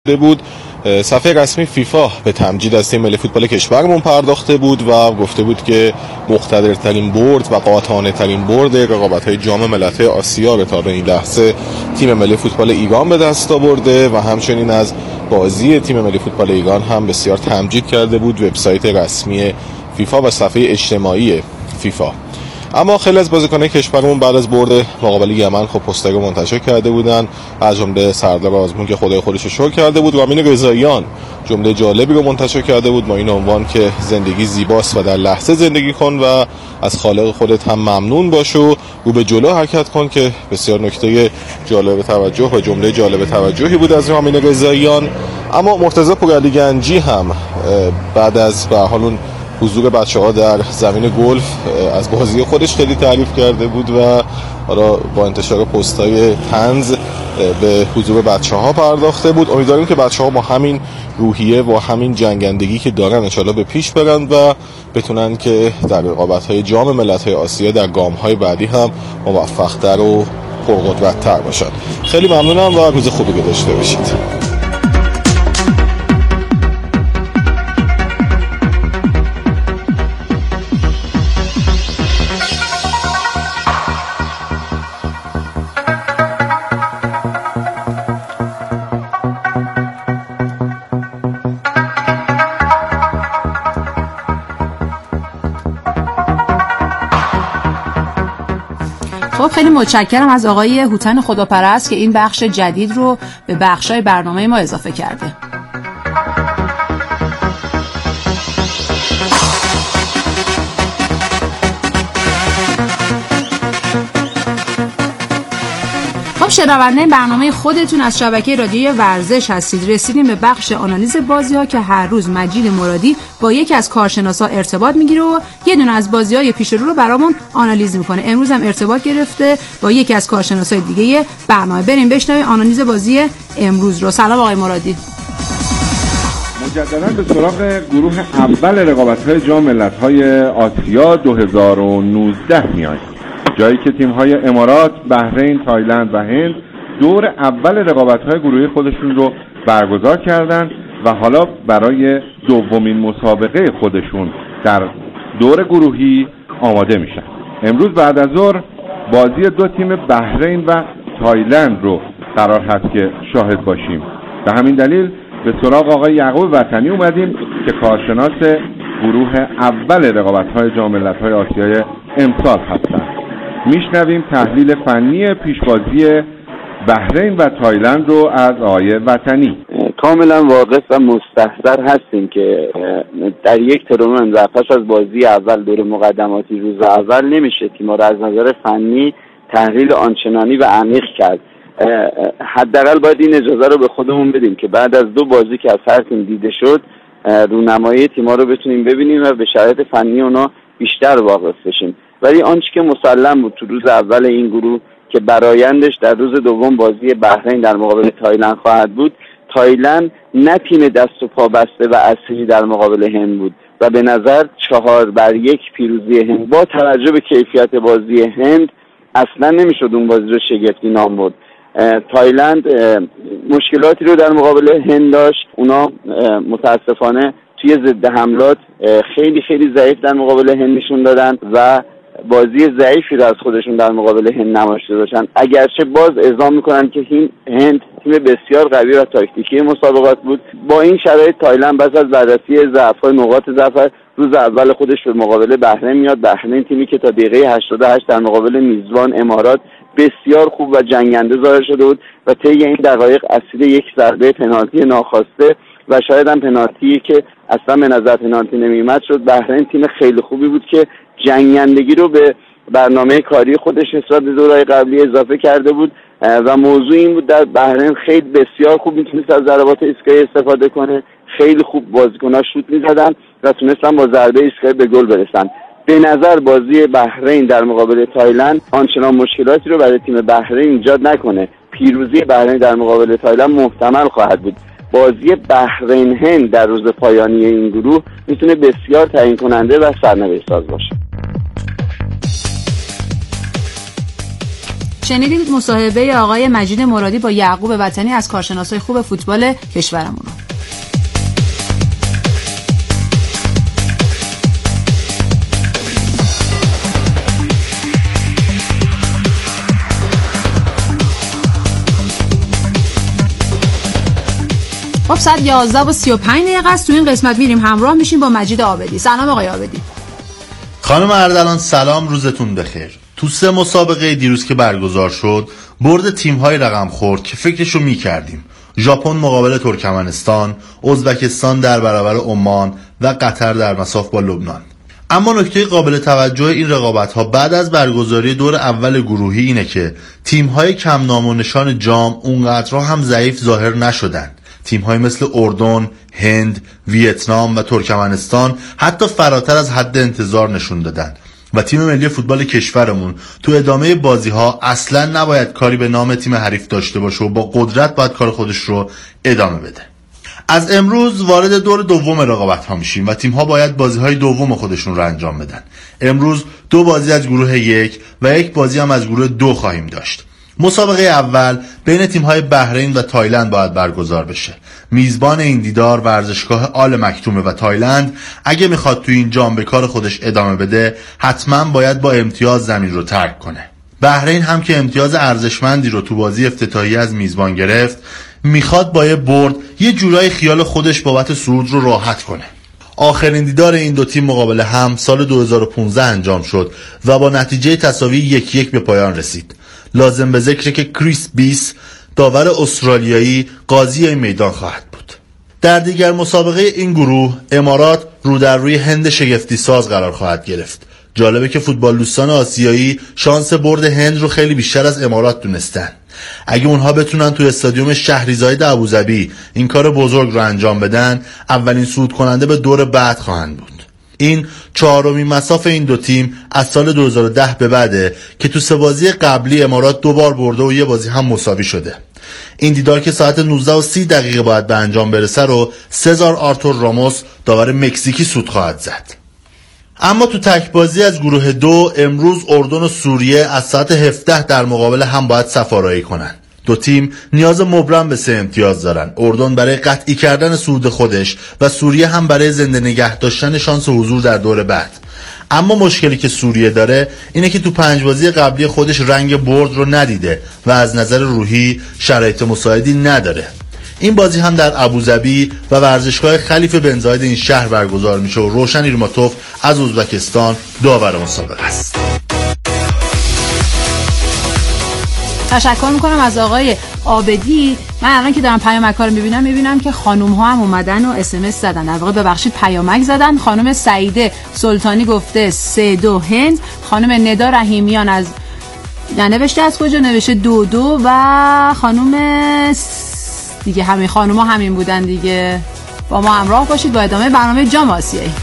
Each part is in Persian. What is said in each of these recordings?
بود. صفحه رسمی فیفا به تمجید از تیم ملی فوتبال کشورمون پرداخته بود و گفته بود که مقتدرترین برد و قاطعانه ترین برد رقابت‌های جام ملت‌های آسیا رو تا به این لحظه تیم ملی فوتبال ایران به دست آورده و همچنین از بازی تیم ملی فوتبال ایران هم بسیار تمجید کرده بود وبسایت رسمی فیفا و صفحه اجتماعی فیفا. اما خیلی از بازیکنان کشورمون بعد از برد مقابل یمن خب پستر رو منتشر کرده بودن، از جمله سردار آزمون که خدای خودش رو شکر کرده بود. رامین رضاییان جمله جالبی رو منتشر کرده بود با این عنوان که زندگی زیباست و در لحظه زندگی کن و از خالق خودت هم ممنون باش و رو به جلو حرکت کن، که بسیار نکته جالب توجه و جمله جالب توجهی بود از رامین رضاییان. اما مرتضی پورعلی گنجی هم بعد از به حال اون حضور بچه‌ها در زمین گلف از بازی خودش خیلی تعریف کرده بود و حالا با انتشار پست‌های طنز به حضور بچه‌ها پرداخته بود. امیدواریم که بچه‌ها با همین روحیه و همین جنگندگی که دارن ان شاءالله به پیش برن و بتونن که در رقابت‌های جام ملت‌های آسیا در گام‌های بعدی هم موفق‌تر و پرقدرت‌تر باشن. خیلی ممنونم و روز خوبی رو داشته باشید. خب خیلی متشکرم از آقای هوتن خداپرست که این بخش جدید رو به بخشای برنامه ما اضافه کرده. شنونده برنامه خودتون از شبکه رادیوی ورزش هستید. رسیدیم به بخش آنالیز بازی‌ها که هر روز مجید مرادی با یکی از کارشناسا ارتباط میگیره و یه دونه از بازی‌های پیش رو برامون آنالیز میکنه. امروز هم ارتباط گرفته با یکی از کارشناسای دیگه برنامه. بریم بشنویم آنالیز بازی امروز رو. سلام آقای مرادی. مجددا به سراغ گروه اول رقابت‌های جام ملت‌های آسیا 2019 میایم، جایی که تیم‌های امارات، بحرین، تایلند و هند دور اول رقابت‌های گروهی خودشون رو برگزار کردند و حالا برای دومین مسابقه خودشون در دور گروهی آماده میشن. امروز بعد از ظهر بازی دو تیم بحرین و تایلند رو قرار هست که شاهد باشیم. به همین دلیل به سراغ آقای یعقوب وطنی اومدیم که کارشناس گروه اول رقابت‌های جام ملت‌های آسیای امسال هستند. میشنویم تحلیل فنی پیشبازی بحرین و تایلند رو از آقای وطنی. کاملا واقف و مستحضر هستیم که در یک تورنمنت و پس از بازی اول دور مقدماتی روز اول نمیشه تیم‌ها رو از نظر فنی تحلیل آنچنانی و عمیق کرد. حداقل باید این اجازه رو به خودمون بدیم که بعد از دو بازی که از هر تیم دیده شد رونمایی تیم‌ها رو بتونیم ببینیم و به شرایط فنی اونا بیشتر واقف بشیم. ولی آنچه که مسلم بود تو روز اول این گروه که برآیندش در روز دوم بازی بحرین در مقابل تایلند خواهد بود، تایلند نه تیم دست و پا بسته و اصلی در مقابل هند بود و به نظر 4-1 پیروزی هند با توجه به کیفیت بازی هند اصلا نمیشد اون بازی رو شگفتی نام برد. تایلند مشکلاتی رو در مقابل هند داشت، اونا متاسفانه توی ضد حملات خیلی خیلی ضعیف در مقابل هند نشون دادن و بازی ضعیفی رو از خودشون در مقابل هند نمایش دادن. اگرچه باز اعلام میکنن که هند تیم بسیار قوی و تاکتیکی مسابقات بود، با این شرایط تایلند پس از بررسی ضعف‌های نقاط ضعف روز اول خودش به مقابل بحرین میاد. بحرین تیمی که تا دقیقه 88 در مقابل میزبان امارات بسیار خوب و جنگنده ظاهر شده بود و طی این دقایق اسیر یک ضربه پنالتی ناخواسته و شاید هم پنالتی که اصلا به نظر پنالتی نمی‌اومد شد. بحرین تیم خیلی خوبی بود که جنگندگی رو به برنامه کاری خودش نسبت به دورهای قبلی اضافه کرده بود و موضوع این بود در بحرین خیلی بسیار خوب میتونست از ضربات ایستگاهی استفاده کنه، خیلی خوب بازیکن‌ها شوت می‌زدن و تونستن با ضربه ایستگاهی به گل برسن. به نظر بازی بحرین در مقابل تایلند آنچنان مشکلاتی رو برای تیم بحرین ایجاد نکنه. پیروزی بحرین در مقابل تایلند محتمل خواهد بود. بازی بحرین هند در روز پایانی این گروه میتونه بسیار تعیین کننده و سرنوشت ساز باشه. شنیدید مصاحبه آقای مجید مرادی با یعقوب وطنی از کارشناسای خوب فوتبال کشورمون رو. خب ساعت 11:35 است. تو این قسمت میریم همراه میشیم با مجید عابدی. سلام آقای عابدی. خانم اردلان سلام، روزتون بخیر. تو 3 مسابقه دیروز که برگزار شد برد تیم‌های رقم خورد که فکرشو می‌کردیم. ژاپن مقابل ترکمنستان، ازبکستان در برابر عمان و قطر در مصاف با لبنان. اما نکته قابل توجه این رقابت‌ها بعد از برگزاری دور اول گروهی اینه که تیم‌های کم نام و نشان جام اونقدرها هم ضعیف ظاهر نشدن. تیم‌های مثل اردن، هند، ویتنام و ترکمنستان حتی فراتر از حد انتظار نشون دادن و تیم ملی فوتبال کشورمون تو ادامه بازی‌ها اصلاً نباید کاری به نام تیم حریف داشته باشه و با قدرت باید کار خودش رو ادامه بده. از امروز وارد دور دوم رقابت‌ها میشیم و تیم‌ها باید بازی‌های دوم خودشون رو انجام بدن. امروز 2 بازی از گروه 1 و 1 بازی هم از گروه 2 خواهیم داشت. مسابقه اول بین تیم‌های بحرین و تایلند باید برگزار بشه. میزبان این دیدار ورزشگاه آل مکتومه و تایلند اگه میخواد تو این جام به کار خودش ادامه بده حتما باید با امتیاز زمین رو ترک کنه. بحرین هم که امتیاز ارزشمندی رو تو بازی افتتاحیه از میزبان گرفت، میخواد با یه برد یه جورای خیال خودش بابت صعود رو راحت کنه. آخرین دیدار این دو تیم مقابل هم سال 2015 انجام شد و با نتیجه تساوی 1-1 به پایان رسید. لازم به ذکره که کریس بیس داور استرالیایی قاضی این میدان خواهد بود. در دیگر مسابقه این گروه امارات رو در روی هند شگفتی ساز قرار خواهد گرفت. جالبه که فوتبال دوستان آسیایی شانس برد هند رو خیلی بیشتر از امارات دونستن. اگه اونها بتونن تو استادیوم شهریزاده ابوظبی این کار بزرگ رو انجام بدن، اولین صعود کننده به دور بعد خواهند بود. این 4مین مصاف این دو تیم از سال 2010 به بعده که تو 3 بازی قبلی امارات 2 بار برده و 1 بازی هم مساوی شده. این دیدار که ساعت 19:30 باید به انجام برسه رو سزار آرتور راموس داور مکزیکی سود خواهد زد. اما تو تک بازی از گروه 2 امروز اردن و سوریه از ساعت 17 در مقابل هم باید صف‌آرایی کنن. دو تیم نیاز مبرم به 3 امتیاز دارن. اردن برای قطعی کردن صعود خودش و سوریه هم برای زنده نگه داشتن شانس حضور در دور بعد. اما مشکلی که سوریه داره اینه که تو 5 بازی قبلی خودش رنگ برد رو ندیده و از نظر روحی شرایط مساعدی نداره. این بازی هم در ابوظبی و ورزشگاه خلیفه بن زاید این شهر برگزار میشه و روشن ایرماتوف از ازبکستان داور مسابقه است. تشکر میکنم از آقای عابدی. من الان که دارم پیامک‌ها رو میبینم که خانوم‌ها هم اومدن و اس زدن. در واقع ببخشید پیامک زدن. خانم سعیده سلطانی گفته 3-2 هند. خانم ندا رحیمیان از نوشته از کجا نوشته 2-2 و خانم دیگه همین خانوما همین بودن دیگه. با ما همراه باشید با ادامه برنامه جام آسیایی.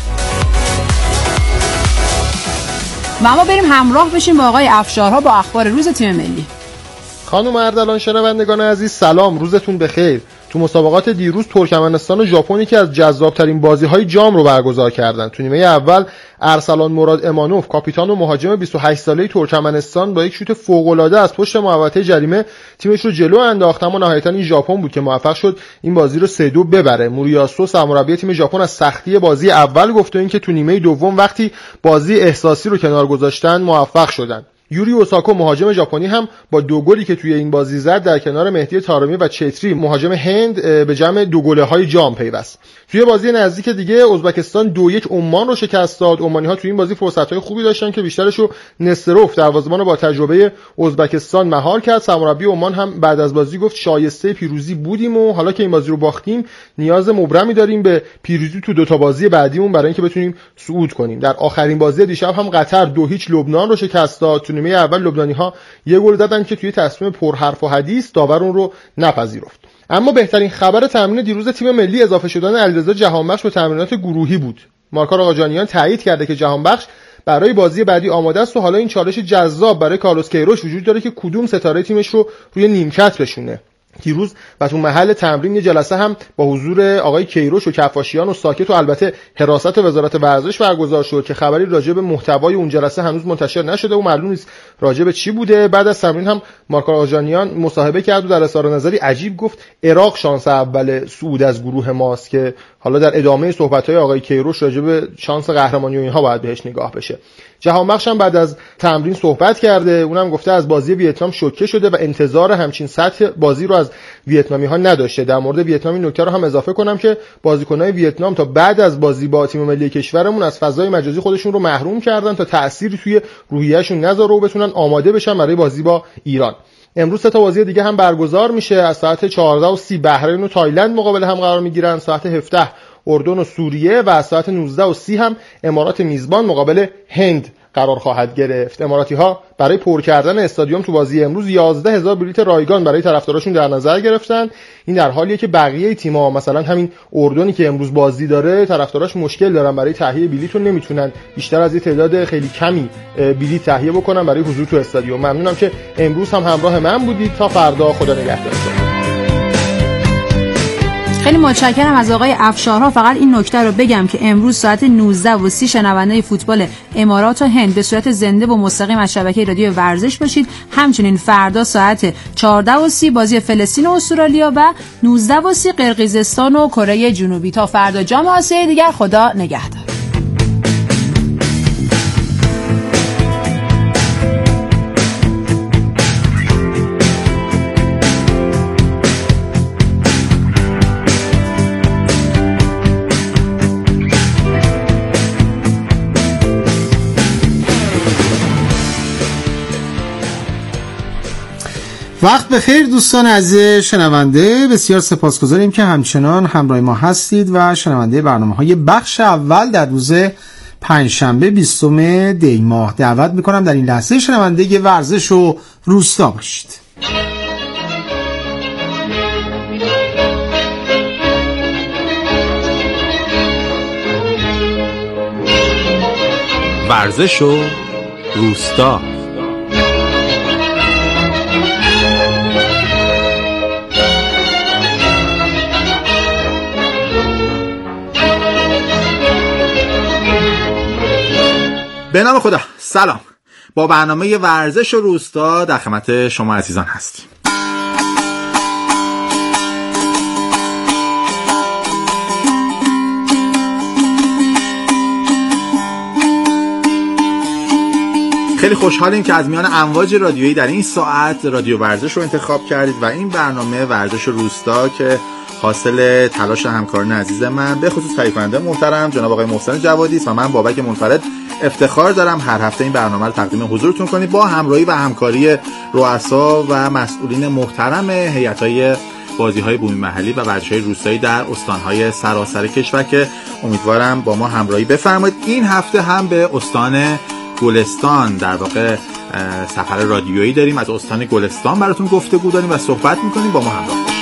و ما بریم همراه بشیم با آقای افشارها با اخبار روز تیم ملی. خانم اردلان، شنوندگان عزیز سلام، روزتون بخیر. تو مسابقات دیروز ترکمنستان و ژاپن که از جذاب‌ترین بازی‌های جام رو برگزار کردند. تو نیمه اول ارسلان مراد امانوف کاپیتان و مهاجم 28 ساله‌ای ترکمنستان با یک شوت فوق‌العاده از پشت محوطه جریمه تیمش رو جلو انداخت، اما نهایتاً این ژاپن بود که موفق شد این بازی رو 3-2 ببره. موریاسو سرمربی تیم ژاپن از سختی بازی اول گفت و اینکه تو نیمه دوم وقتی بازی احساسی رو کنار گذاشتن موفق شدن. یوری اوساکو مهاجم ژاپنی هم با 2 گلی که توی این بازی زد در کنار مهدی طارمی و چتری مهاجم هند به جمع 2 گل‌های جام پیوست. توی بازی نزدیک دیگه ازبکستان 2-1 عمان رو شکست داد. عمانی‌ها توی این بازی فرصت‌های خوبی داشتن که بیشترشو نصروف دروازه‌بان با تجربه ازبکستان مهار کرد. سرمربی عمان هم بعد از بازی گفت شایسته پیروزی بودیم و حالا که این بازی رو باختیم نیاز مبرمی داریم به پیروزی تو 2 تا بازی بعدیمون برای اینکه بتونیم صعود کنیم. در آخرین بازی دیشب هم قطر 2-0 لبنان رو شکست داد. تو نیمه اول لبنانی‌ها 1 گل زدن که توی تصمیم پرحرف و حدیث داور اون رو نپذیرفت. اما بهترین خبر تمرین دیروز تیم ملی اضافه شدن علیرضا جهانبخش به تمرینات گروهی بود. مارکار آقاجانیان تایید کرده که جهانبخش برای بازی بعدی آماده است و حالا این چالش جذاب برای کارلوس کیروش وجود داره که کدوم ستاره تیمش رو روی نیمکت بشونه. دیروز و تو محل تمرین یه جلسه هم با حضور آقای کیروش و کفاشیان و ساکت و البته حراست وزارت ورزش برگزار شد که خبری راجع به محتوای اون جلسه هنوز منتشر نشده و معلوم نیست راجع به چی بوده. بعد از تمرین هم مارکو آژانیان مصاحبه کرد و در اظهار نظری عجیب گفت عراق شانس اول صعود از گروه ماست که حالا در ادامه صحبت‌های آقای کیروش راجع به شانس قهرمانی و اینها باید بهش نگاه بشه. جهانبخش هم بعد از تمرین صحبت کرده، اونم گفته از بازی ویتنام شوکه شده و انتظار همچین سطح بازی رو از ویتنامی‌ها نداشته. در مورد ویتنام این نکته رو هم اضافه کنم که بازیکن‌های ویتنام تا بعد از بازی با تیم ملی کشورمون از فضای مجازی خودشون رو محروم کردن تا تأثیری توی روحیه‌شون نذاره و بتونن آماده بشن برای بازی با ایران. امروز 3 تا بازی دیگه هم برگزار میشه. از ساعت 14:30 بحرین و تایلند مقابل هم قرار میگیرن، ساعت 17 اردن و سوریه و از ساعت 19:30 هم امارات میزبان مقابل هند قرار خواهد گرفت. اماراتی‌ها برای پر کردن استادیوم تو بازی امروز 11,000 بلیت رایگان برای طرفداراشون در نظر گرفتن. این در حالیه که بقیه تیم‌ها مثلا همین اردنی که امروز بازی داره طرفداراش مشکل دارن برای تهیه بلیت و نمیتونن بیشتر از یه تعداد خیلی کمی بلیت تهیه بکنن برای حضور تو استادیوم. ممنونم که امروز هم همراه من بودید. تا فردا، خدا نگهدارتون. خیلی متشکرم از آقای افشارها. فقط این نکته رو بگم که امروز ساعت 19:30 شنونده فوتبال امارات و هند به صورت زنده و مستقیم از شبکه رادیو ورزش باشید. همچنین فردا ساعت 14:30 بازی فلسطین و استرالیا و 19:30 قرقیزستان و کره جنوبی. تا فردا جام آسیای دیگر، خدا نگهدار. وقت بخیر دوستان عزیز شنونده، بسیار سپاسگزاریم که همچنان همراه ما هستید و شنونده برنامه‌های بخش اول در روز پنجشنبه 20 دی ماه. دعوت می‌کنم در این لحظه شنونده ورزش و روستا باشید. ورزش و روستا. به نام خدا، سلام. با برنامه ورزش و روستا در خدمت شما عزیزان هستیم. خیلی خوشحالیم که از میان امواج رادیویی در این ساعت رادیو ورزش رو انتخاب کردید و این برنامه ورزش و روستا که حاصل تلاش همکاران عزیز من به خصوص تهیه کننده محترم جناب آقای محسن جوادی است و من بابک منفرد افتخار دارم هر هفته این برنامه رو تقدیم حضورتون کنیم با همراهی و همکاری رؤسا و مسئولین محترم هیئت‌های بازی‌های بومی محلی و ورزش‌های روستایی در استان‌های سراسر کشور که امیدوارم با ما همراهی بفرمایید. این هفته هم به استان گلستان در واقع سفر رادیویی داریم. از استان گلستان براتون گفتگو داریم و صحبت می‌کنیم. با ما همراه باشید.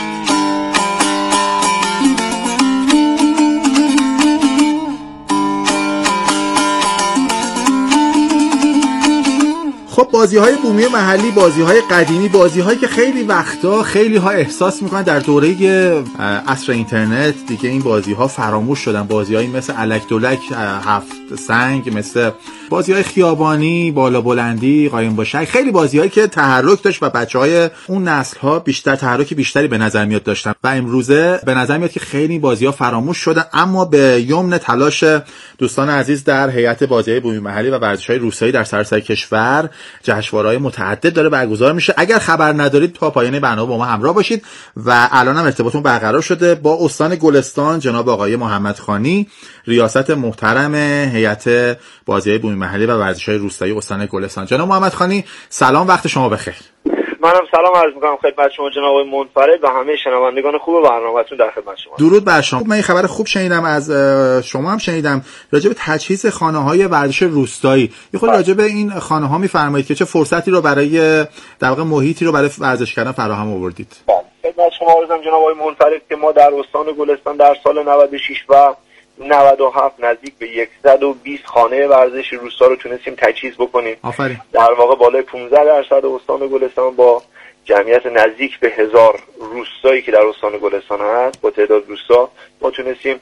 خب بازی‌های بومی محلی، بازی‌های قدیمی، بازی‌هایی که خیلی وقتا خیلی‌ها احساس می‌کنن در دوره عصر اینترنت دیگه این بازی‌ها فراموش شدن. بازی‌هایی مثل الک دولک، هفت سنگ، مثل بازی‌های خیابانی، بالا بلندی، قایم باشک، خیلی بازی‌هایی که تحرک داشت و بچه‌های اون نسل‌ها بیشتر تحرک بیشتری به نظر میاد داشتن و امروزه به نظر میاد که خیلی بازی‌ها فراموش شدن. اما به یمن تلاش دوستان عزیز در هیئت بازی‌های بومی محلی و ورزش‌های روستایی در سراسر کشور جشنواره‌های متعدد داره برگزار میشه. اگر خبر ندارید تا پایان برنامه با ما همراه باشید و الان هم ارتباطمون برقرار شده با استان گلستان جناب آقای محمد خانی، ریاست محترم هیئت بازی‌های بومی محلی و ورزش‌های روستایی استان گلستان. جناب محمد خانی سلام، وقت شما بخیر. منم سلام عرض می‌کنم خدمت شما جناب آقای منفرد و همه شنوندگان خوب برنامه‌تون در خدمت شما. درود بر شما. من این خبر خوب شنیدم از شما هم شنیدم راجع به تجهیز خانه‌های ورزش روستایی. یه خود راجع به این خانه‌ها می‌فرمایید که چه فرصتی رو برای در واقع محیطی رو برای ورزش کردن فراهم آوردید؟ خدمت شما عرضم جناب آقای منفرد که ما در استان گلستان در سال 96 و 97 نزدیک به 120 خانه ورزش روستا رو تونستیم تجهیز بکنیم. آفرین. در واقع بالای 15% استان گلستان با جمعیت نزدیک به 1000 روستایی که در استان گلستان هست، با تعداد روستا ما تونستیم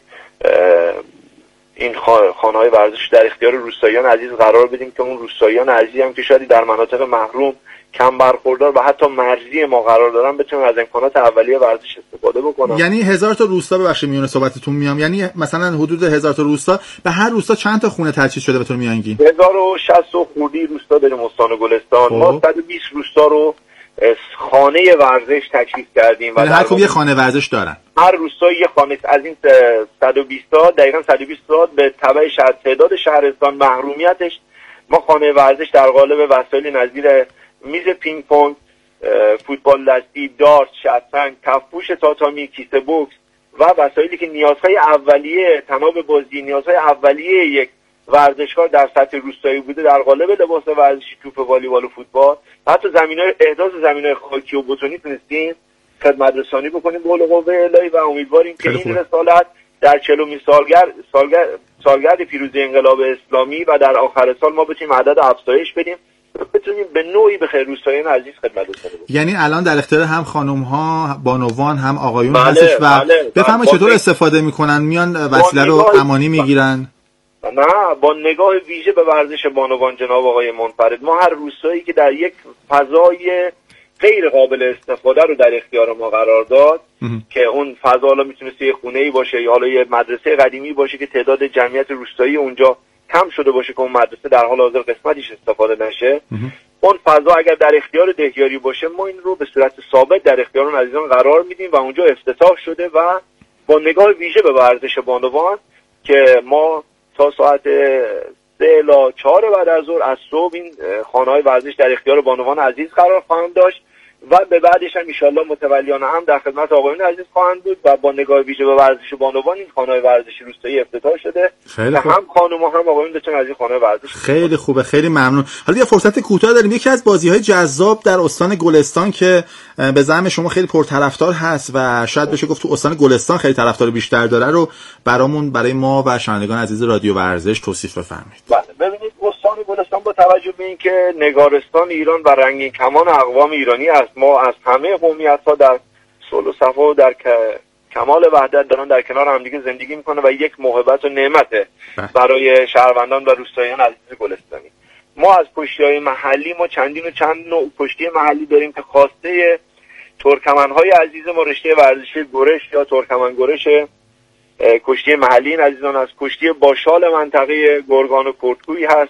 این خانه‌های ورزش در اختیار روستاییان عزیز قرار بدیم که اون روستاییان عزیزی هم که شاید در مناطق محروم، کم برخوردار و حتی مرزی ما قرار دارن بتونن از امکانات اولیه ورزش استفاده بکنن. یعنی 1000 تا روستا، ببخشید میونه صحبتتون میام، یعنی مثلا حدود 1000 تا روستا، به هر روستا چند تا خونه تجهیز شده به طور میانگین؟ 1060 خوردی روستا داریم استان گلستان. ما 120 روستا رو خانه ورزش تجهیز کردیم و هر کدوم یه خانه ورزش دارن. هر روستا یه خانه. از این 120 تا دقیقاً 120 تا به تبع تعداد شهرستان محرومیتش ما خانه ورزش در قالب وسایل نظیر میز پینگ پونگ، فوتبال دستی، دارت، شطرنج، کفپوش تاتامی، کیسه بوکس و وسایلی که نیازهای اولیه تناب بازی، نیازهای اولیه یک ورزشکار در سطح روستایی بوده در قالب لباس ورزشی، توپ والیبال و فوتبال، حتی زمین‌های احداث زمین‌های خاکی و بتونی تونستیم خدمت رسانی بکنیم به قوه الهی و امیدواریم که این رسالت در 40مین سالگرد پیروزی انقلاب اسلامی و در آخر سال ما بتونیم عدد افزایش بدیم، بتونیم به نوعی به خیر روستاییان عزیز خدمت رسانی بکنیم. یعنی الان در اختیار هم خانم‌ها، بانوان، هم آقایون هستش و بفهمید چطور استفاده میکنن، میان وسیله رو امانی میگیرن؟ نه، با نگاه ویژه به ورزش بانوان جناب آقای منفرد، ما هر روستایی که در یک فضای غیر قابل استفاده رو در اختیار ما قرار داد که اون فضا حالا میتونه یه خونه‌ای باشه یا حالا یه مدرسه قدیمی باشه که تعداد جمعیت روستایی اونجا کم شده باشه که اون مدرسه در حال حاضر قسمتیش استفاده نشه، اون فضا اگر در اختیار دهیاری باشه ما این رو به صورت ثابت در اختیار اون عزیزان قرار میدیم و اونجا افتتاح شده و با نگاه ویژه به ورزش بانوان که ما تا ساعت 3 الی 4 بعد از ظهر از صبح این خانه‌های ورزش در اختیار بانوان عزیز قرار خواهند داشت و به بعدش هم ان شاءالله متولیان هم در خدمت آقایون عزیز خواهند بود و با نگاه ویژه به ورزش بانوان این خانه‌های ورزشی روستایی افتتاح شده که هم خانم‌ها هم آقایون بتونن از این خانه ورزش. خیلی خوبه، خیلی ممنون. حالا یه فرصت کوتاه داریم، یکی از بازی‌های جذاب در استان گلستان که به زعم شما خیلی پرطرفدار هست و شاید بشه گفت تو استان گلستان خیلی طرفدار بیشتر داره رو برای ما و شنوندگان عزیز رادیو ورزش توصیف بفرمایید. بله، ببینید استان گلستان با توجه به اینکه نگارستان ایران و رنگین کمان اقوام ایرانی است، ما از همه قومیت‌ها در صلح و صفا و در کمال وحدت دارن در کنار همدیگه زندگی میکنه و یک موهبت و نعمت برای شهروندان و روستاییان عزیز گلستانی. ما از کشتی‌های محلی ما چند نوع کشتی محلی داریم که خواسته ترکمن‌های عزیز ما رشته ورزشی گرش یا ترکمن گرش کشتی محلی این عزیزان از کشتی باشال منطقه گرگان و کرتکوی هست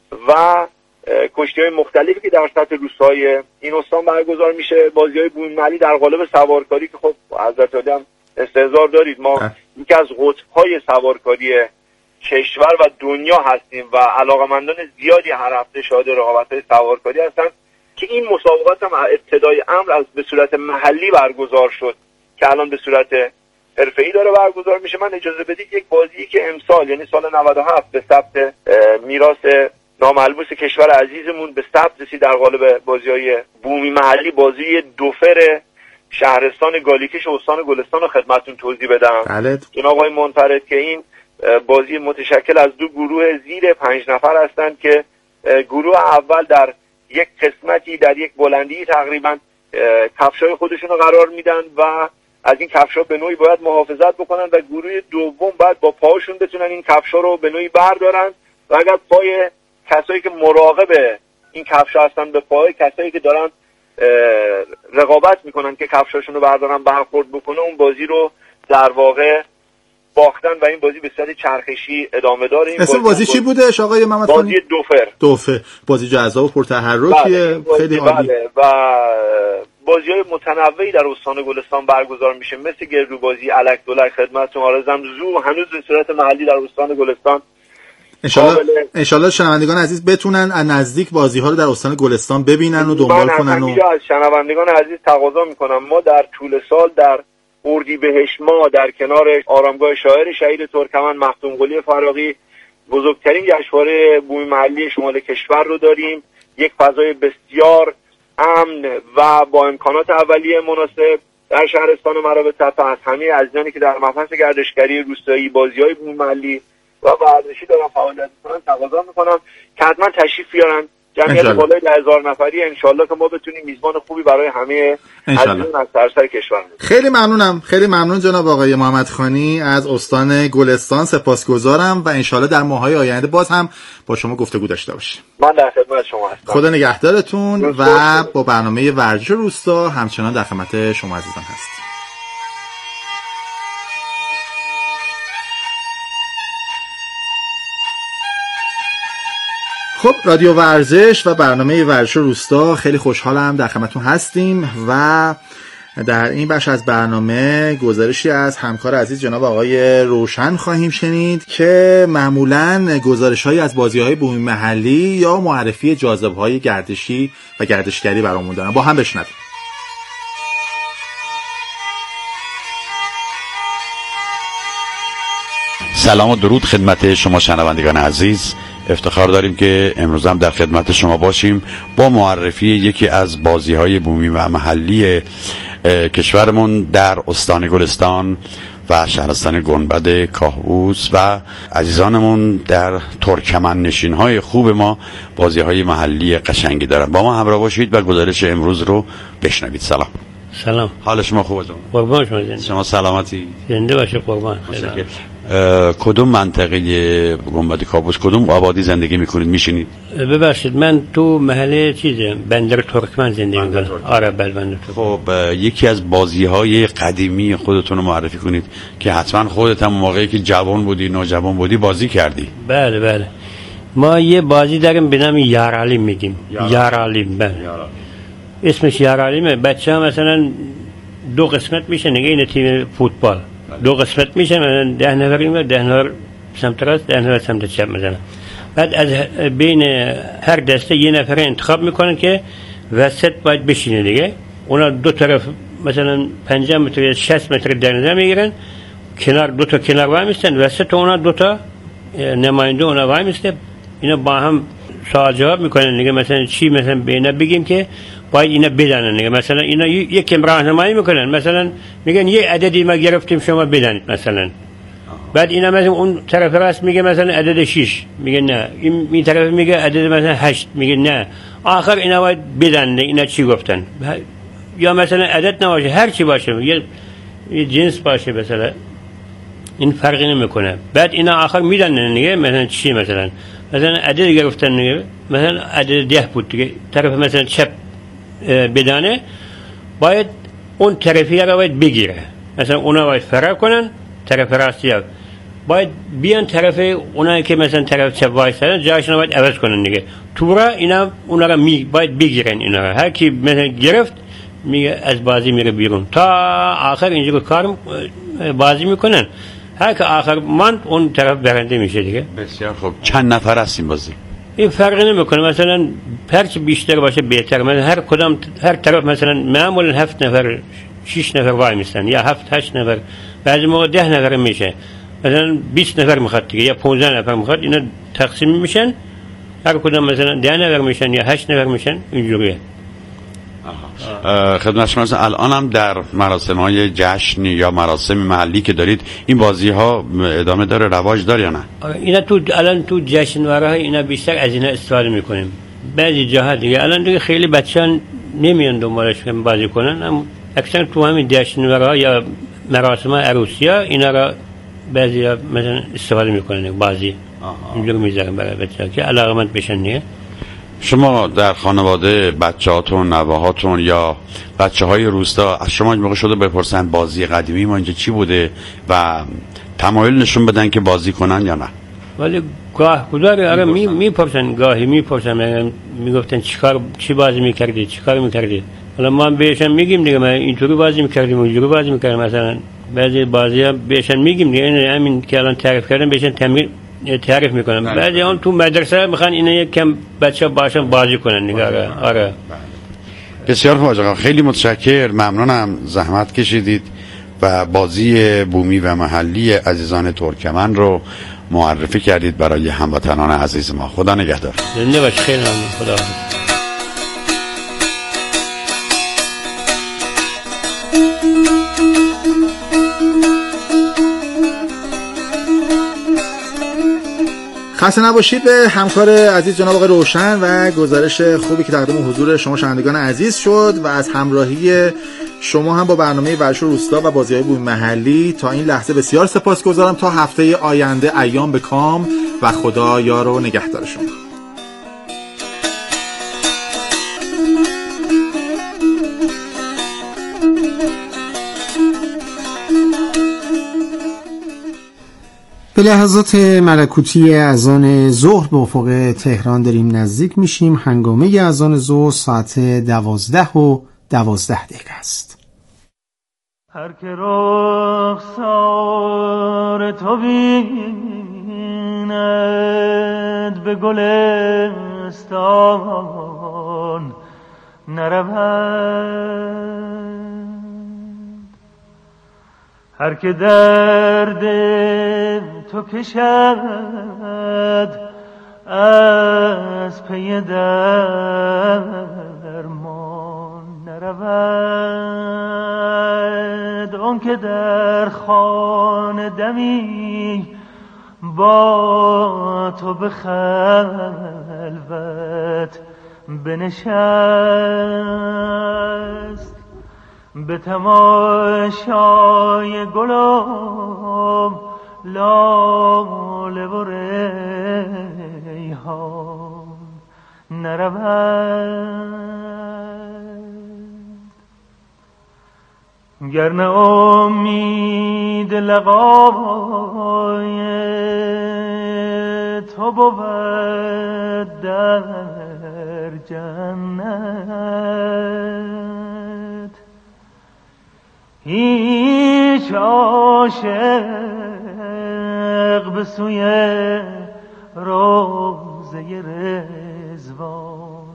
و کشتی‌های مختلفی که در سطح روستای این استان برگزار میشه. بازی‌های بوم محلی در قالب سوارکاری که خب حضرت عالی هم استحضار دارید، ما یکی از قطب‌های سوارکاری کشور و دنیا هستیم و علاقه‌مندان زیادی هر هفته شاهد رقابت‌های سوارکاری هستن که این مسابقات هم ابتدای امر از به صورت محلی برگزار شد که الان به صورت حرفه‌ای داره برگزار میشه. من اجازه بدید یک بازی که امسال یعنی سال 97 به ثبت میراث ناملبوس کشور عزیزمون به ثبت رسید در قالب بازی‌های بومی محلی، بازی دوفر شهرستان گالیکش استان گلستان رو خدمتتون توضیح بدم. جناب آقای منفرد که این بازی متشکل از 2 گروه زیر 5 نفر هستند که گروه اول در یک قسمتی در یک بلندی تقریبا کفشای خودشون رو قرار میدن و از این کفشا به نوعی باید محافظت بکنن و گروه دوم بعد با پاهاشون بتونن این کفشا رو به نوعی بردارن و اگر پای کسایی که مراقب این کفشا هستن به پای کسایی که دارن رقابت میکنن که کفشاشون رو بردارن برخورد بکنه اون بازی رو در واقع باختن و این بازی به صورت چرخشی ادامه داره. این بازی چی بودش آقای محمد خانی؟ بازی دوفر. بازی جذاب و پرتحرکیه. خیلی عالی. و بازی‌های متنوعی در استان گلستان برگزار میشه مثل گردو بازی، الک دولک، خدمتتون عرضم زو هنوز به صورت محلی در استان گلستان. انشالله شنوندگان عزیز بتونن از نزدیک بازی‌ها رو در استان گلستان ببینن و دنبال کنن. من از شنوندگان عزیز تقاضا میکنم ما در طول سال در اردیبهشت ما در کنار آرامگاه شاعر شهید ترکمن مختوم قلی فراغی بزرگترین جشنواره بومی محلی شمال کشور رو داریم. یک فضای بسیار امن و با امکانات اولیه مناسب در شهرستان مرابط تپه از همه عزیزانی که در مبحث گردشگری روستایی، بازی‌های بومی محلی و ورزشی دارن فعالیت می‌کنن تقاضا می‌کنم که حتما تشریف بیارن جمعیت بالای 10,000 نفری انشالله که ما بتونیم میزبان خوبی برای همه عزیزان از سراسر کشور باشیم. خیلی ممنونم، خیلی ممنون جناب آقای محمدخانی از استان گلستان، سپاسگزارم و انشالله در ماه‌های آینده باز هم با شما گفتگو داشته باشیم. من در خدمت شما هستم. خدا نگهدارتون و با برنامه ورزش روستا همچنان در خدمت شما عزیزان هستیم. خب رادیو ورزش و برنامه ورزش روستا، خیلی خوشحالم در خدمتتون هستیم و در این بخش از برنامه گزارشی از همکار عزیز جناب آقای روشن خواهیم شنید که معمولاً گزارش‌هایی از بازی‌های بومی محلی یا معرفی جاذبه‌های گردشی و گردشگری برامون دارن. با هم بشنویم. سلام و درود خدمت شما شنوندگان عزیز. افتخار داریم که امروز هم در خدمت شما باشیم با معرفی یکی از بازی‌های بومی و محلی کشورمون در استان گلستان و شهرستان گنبد کاهوس و عزیزانمون در ترکمن نشین‌های خوب ما بازی‌های محلی قشنگی دارن. با ما همراه باشید و گزارش امروز رو بشنوید. سلام. حال شما خوبه؟ قربان شما زنده. شما سلامتی؟ زنده باشه قربان. کدوم منطقه گنبد کاهوس، کدوم آبادی زندگی میکنید، میشینید؟ ببخشید من تو محله بندر ترکمن زندگی میکنم. آره بندر. خب یکی از بازی‌های قدیمی خودتون رو معرفی کنید که حتما خودت هم موقعی که جوان بودی، نوجوان بودی بازی کردی. بله. ما یه بازی داریم به نام یارعلیم میگیم. یارعلیم. بله. اسمش یارعلیمه. بچه‌ها مثلا دو قسمت میشن دیگه، این تیم فوتبال. دو قسمت میشن، مثلا 10 نفریم و 10 نفر سمت راست 10 نفر سمت چپ مثلا. بعد از بین هر دسته یه نفر انتخاب میکنن که وسط باید بشینه دیگه. اونا دو طرف مثلا 50 متر یا 60 متر در نظر میگیرن، کنار دو تا کنار وای میستن، وسط اونا دو تا نماینده اونا وای میسته. اینا با هم سوال جواب میکنن دیگه. مثلا چی مثلا بینا بگیم که باید اینا بدانن دیگه. مثلا اینا یک راهنمایی میکنن، مثلا میگن یه عددی ما گرفتیم شما بدانید مثلا. بعد اینا مثلا اون طرف راست میگه مثلا عدد 6، میگه نه. این طرف میگه عدد مثلا 8، میگه نه. آخر اینا باید بدانن اینا چی گفتن. یا مثلا عدد نباشه، هر چی باشه، یه جنس باشه مثلا، این فرقی نمیکنه. بعد اینا آخر میدونن دیگه مثلا چی، مثلا عدد گرفتن دیگه، مثلا عدد 10 بود دیگه. طرف مثلا چپ بدانه باید اون طرفی رو باید بگیره، مثلا اونا باید فرار کنن، طرف راستی ها باید بیان طرف اونایی که مثلا طرف چپ وایسادن جایشون باید عوض کنن دیگه. تو را اینا اونا رو باید بگیرن. اینا رو هر کی مثلا گرفت میگه از بازی میره بیرون تا آخر اینجور کار بازی میکنن. هر که آخر ماند اون طرف برنده میشه دیگه. بسیار خوب. چند نفر هستین بازی؟ این فرقی نمیکنه، مثلا هرچی بیشتر باشه بهتر. مثلا هر طرف مثلا معمولا 7 نفر 6 نفر وای میستن، یا 7 8 نفر، بعضی موقع 10 نفر میشه. مثلا 20 نفر میخواد دیگه، یا 15 نفر میخواد. اینا تقسیم میشن، هر کدوم مثلا 10 نفر میشن یا 8 نفر میشن، اینجوریه. خدمت شما الان هم در مراسم‌های جشن یا مراسم محلی که دارید این بازی‌ها ادامه داره، رواج داره یا نه؟ اینا الان تو جشنواره‌ها اینا بیشتر از اینا استفاده میکنیم. بعضی جاها دیگه الان دیگه خیلی بچه‌ها نمیان دنبالش بازی کنن، اما اکثر تو همین جشنواره‌ها یا مراسم عروسی‌ها اینا را بعضیا مثلا استفاده میکنن بازی. اینجوری میذارن برای بچه‌ها که علاقمند بشن دیگه. شما در خانواده بچه‌هاتون، نوه‌هاتون یا بچه‌های روستا از شما موقع شده بپرسن بازی قدیمی ما اینجا چی بوده و تمایل نشون بدن که بازی کنن یا نه؟ ولی گاه گذاری آره میپرسن، گاهی میپرسن، میگفتن چی بازی میکردی، چی کار میکردی. حالا ما بهشون میگیم دیگه ما اینطوری بازی میکردیم، اونجوری بازی میکردیم. مثلا بعضی بازی‌ها بهشون میگیم دیگه، همین که الان تعریف کردم بهشون تعریف میکنم. بعضی هم تو مدرسه میخوان اینا یک کم بچه باشن بازی کنن دیگه. آره. بسیار خوب آقا، خیلی متشکرم، ممنونم زحمت کشیدید و بازی بومی و محلی عزیزان ترکمن رو معرفی کردید برای هموطنان عزیز ما. خدا نگهدار. زنده باش. خیلی ممنون. خدا. خسته نباشید به همکار عزیز جناب آقای روشن و گزارش خوبی که تقدیم حضور شما شنوندگان عزیز شد و از همراهی شما هم با برنامه ورزش روستا و بازی‌های بومی محلی. تا این لحظه بسیار سپاسگزارم. تا هفته آینده ایام به کام و خدا یار و نگهدار شما. به لحظات ملکوتی اذان ظهر به افق تهران داریم نزدیک میشیم. هنگامه اذان ظهر ساعت 12:12 است. هر که رخسار تو بیند به گلستان نرود، هر که درد تو کشد از پی درمان نرود، اون که در خانه دمی با تو به خلوت بنشست، به تماشای گلم لاله و ریحان نرود، گر نه امید لقای تو بود در جنت، هیچ عاشق به سوی روضه رضوان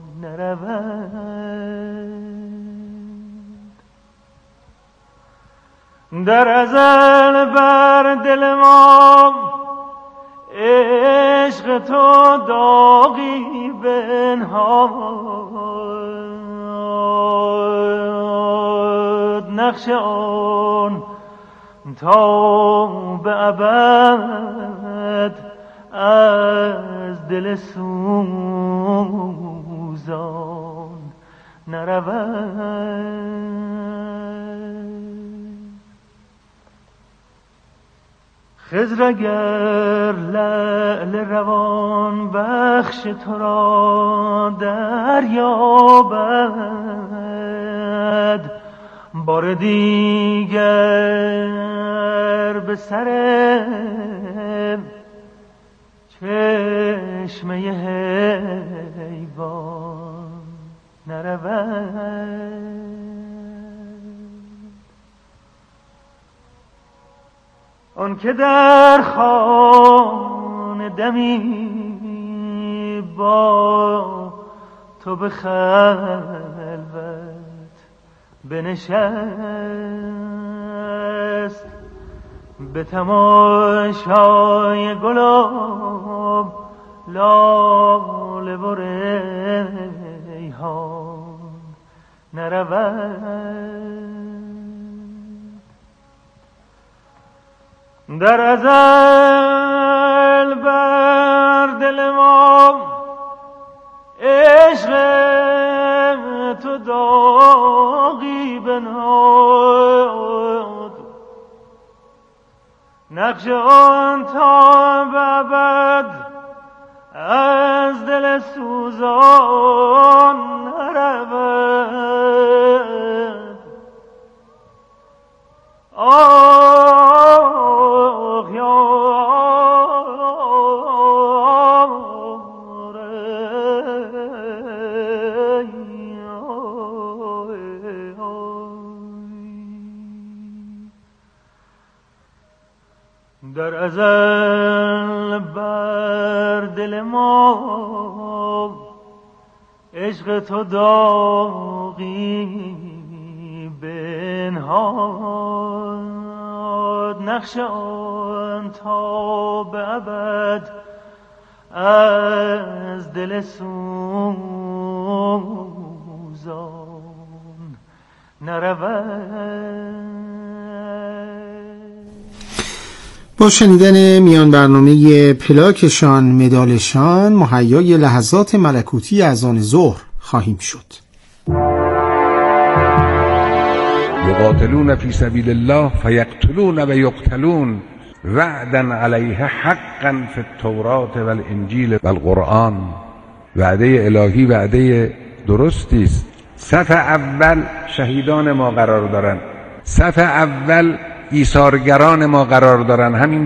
نرود. در ازل بر دل ما عشق تو داغی بنهاد، نقش آن تا به ابد از دل سوزان نرود. خضر اگر لعل روان بخش تو را دریابد، بار دیگر به سر چشمه حیوان نرود. آن که در خانه دمی با تو به خلوت بنشست، به تماشای گلم لاله و ریحان نرود. در ازل بر دل ما عشق تو داغی بنهاد، نقش آن تا به ابد از دل سوزان نرود. در ازل بر دل ما عشق تو داغی بنهاد، نقش آن تا به ابد از دل سوزان نرود. با شنیدن میان برنامه پلاکشان مدالشان مهیای لحظات ملکوتی از آن ظهر خواهیم شد. یقاتلون فی سبیل الله فیقتلون و یقتلون وعدا علیه حقا فی التوراة و الانجیل و القرآن. وعده الهی وعده درستی است. صف اول شهیدان ما قرار دارن، صف اول ایثارگران ما قرار دارن. همین